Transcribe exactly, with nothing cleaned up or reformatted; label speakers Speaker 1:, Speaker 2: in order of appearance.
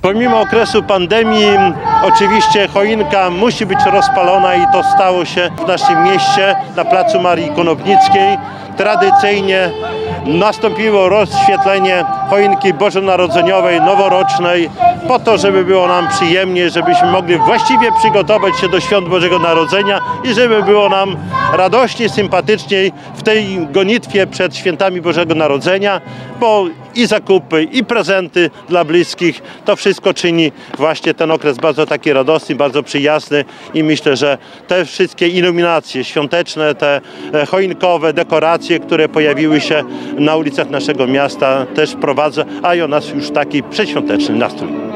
Speaker 1: Pomimo okresu pandemii oczywiście choinka musi być rozpalona i to stało się w naszym mieście na placu Marii Konopnickiej. Tradycyjnie nastąpiło rozświetlenie choinki bożonarodzeniowej, noworocznej, po to, żeby było nam przyjemnie, żebyśmy mogli właściwie przygotować się do świąt Bożego Narodzenia i żeby było nam radośnie, sympatyczniej w tej gonitwie przed świętami Bożego Narodzenia, bo i zakupy, i prezenty dla bliskich, to wszystko czyni właśnie ten okres bardzo taki radosny, bardzo przyjazny i myślę, że te wszystkie iluminacje świąteczne, te choinkowe, dekoracje, które pojawiły się na ulicach naszego miasta, też wprowadza, a i o nas już taki przedświąteczny nastrój.